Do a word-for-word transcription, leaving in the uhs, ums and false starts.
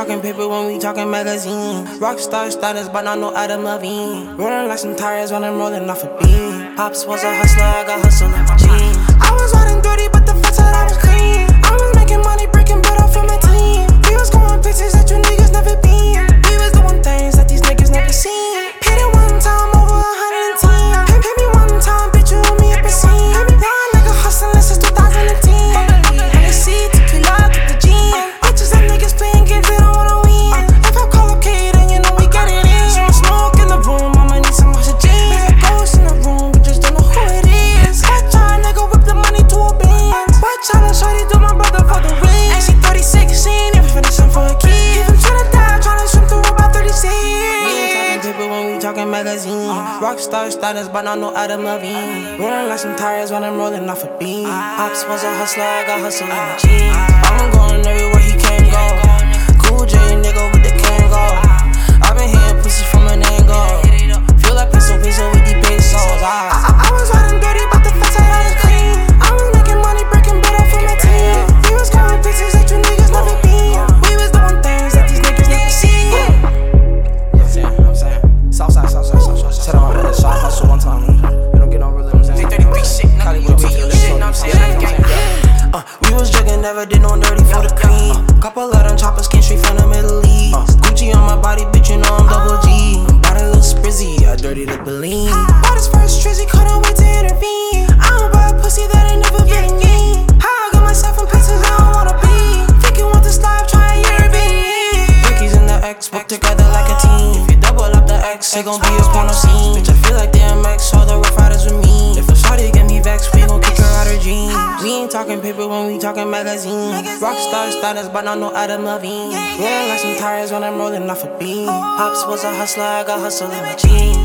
talking paper when we talking magazine. Rockstar status, but not no Adam Levine. Rolling like some tires when I'm rolling off a beam. Pops was a hustler, I got hustle in my jeans. I was riding dirty, but the fence said I was clean. I was making money, breaking bread off of my team. We was going places that you niggas never been. We was doing things that these niggas never seen. Paid it one time over a hundred and ten. Pay, pay me one time, bitch, you owe me a percent. Now a nigga hustling since two thousand ten. When they see it, we love at the gym. Bitches and niggas playing games, they don't wanna win. If I call up K, then you know we get it in. So smoke in the room, I'ma need some oxygen. There's a ghost in the room, we just don't know who it is. Watch out, nigga, whip the money to a Benz. Watch out, and shawty do my brother for the ring. And she thirty-six, she ain't even finishing for a kid. If I'm tryna die, tryna swim through about thirty-six. We ain't talking paper when we talking magazine. Rockstar status, but not no Adam Levine. Rolling like some tires when I'm rolling off a beam. Pops was a hustler, I got hustle in my jeans. I'm going everywhere he can go. Cool J, nigga with the can go. I've been hitting pussy from an angle. Feel like peso, peso with the pesos. I, I, I was riding dirty, but the fence said I was clean. I was making money, breaking bread off of my team. We was going places that you niggas never been. We was doing things that these niggas never seen. Yeah, I'm saying, I'm saying. Southside, Southside, Southside. Said I'm on the shot hustle one time. You don't get no real, I'm saying. thirty-three shit, nigga, you T U shit, I'm saying. Uh, we was jugging, never did no dirty for the cream. Couple of them choppers came straight from the Middle East. Gucci on my body, bitch, you know I'm double G. Bought a little sprizzy, I dirty the Bellini. Bought his first trizzy, couldn't wait to intervene. I don't buy a pussy that ain't never been me. How I got myself in places I don't wanna be. Think you want this life, try Airbnb. Ricky's and the X work together like a team. If you double up the X, it gon' be a porno scene. Bitch, I feel like D M X, all the rough riders with me. If a shawty get me vexed, we gon' kick her out her jeans. We ain't talking paper when we talking magazine. Rockstar status, but not no Adam Levine. Rolling like some tires when I'm rolling off a beam. Pops was a hustler, I got hustle in my jeans.